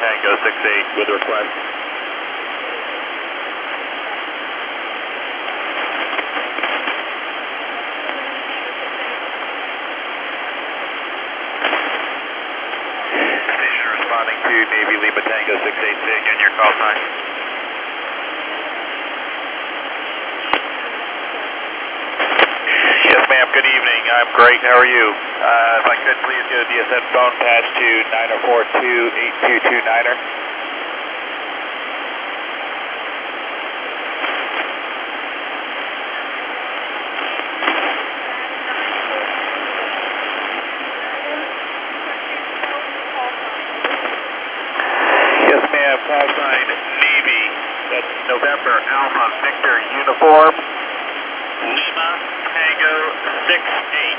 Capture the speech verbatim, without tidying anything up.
Tango six eight with request. Station responding to Navy Lima Tango six eight, say again your call sign. Yes ma'am, good evening, I'm great, how are you? Uh, if I could please get a D S N phone patch to nine oh four two eight two two niner. Yes ma'am, call sign Navy, that's November Alpha Victor Uniform, Lima Tango six eight.